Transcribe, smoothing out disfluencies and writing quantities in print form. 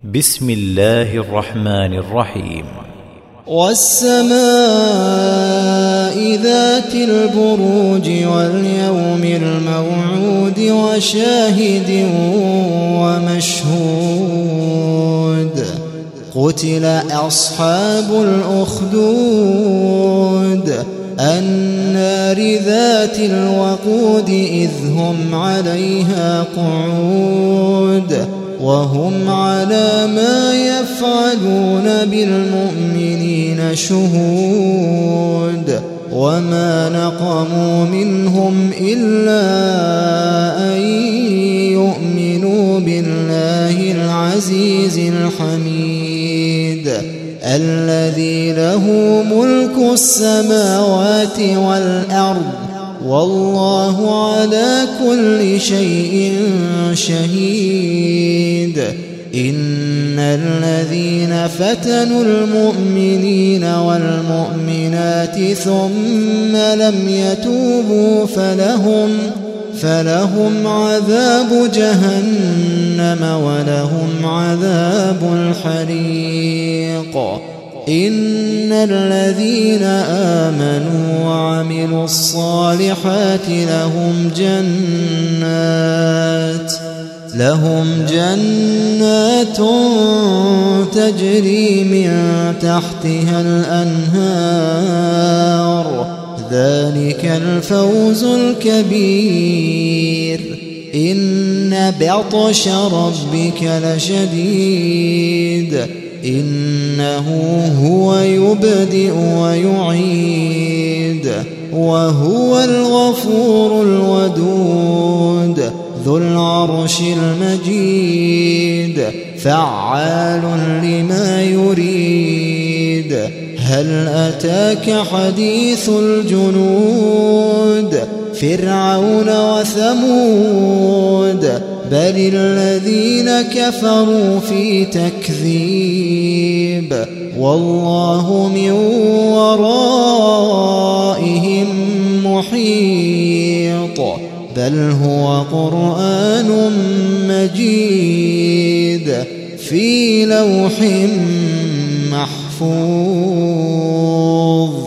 بسم الله الرحمن الرحيم. والسماء ذات البروج واليوم الموعود وشاهد ومشهود قتل أصحاب الأخدود النار ذات الوقود إذ هم عليها قعود وهم على ما يفعلون بالمؤمنين شهود وما نقموا منهم إلا أن يؤمنوا بالله العزيز الحميد الذي له ملك السماوات والأرض والله على كل شيء شهيد. إن الذين فتنوا المؤمنين والمؤمنات ثم لم يتوبوا فلهم عذاب جهنم ولهم عذاب الحريق. إن الذين آمنوا وعملوا الصالحات لهم جنات تجري من تحتها الأنهار ذلك الفوز الكبير. إن بطش ربك لشديد إنه هو يبدئ ويعيد وهو الغفور الودود ذو العرش المجيد فعال لما يريد. هل أتاك حديث الجنود فرعون وثمود بل الذين كفروا في تكذيب والله من ورائهم محيط بل هو قرآن مجيد في لوح محفوظ.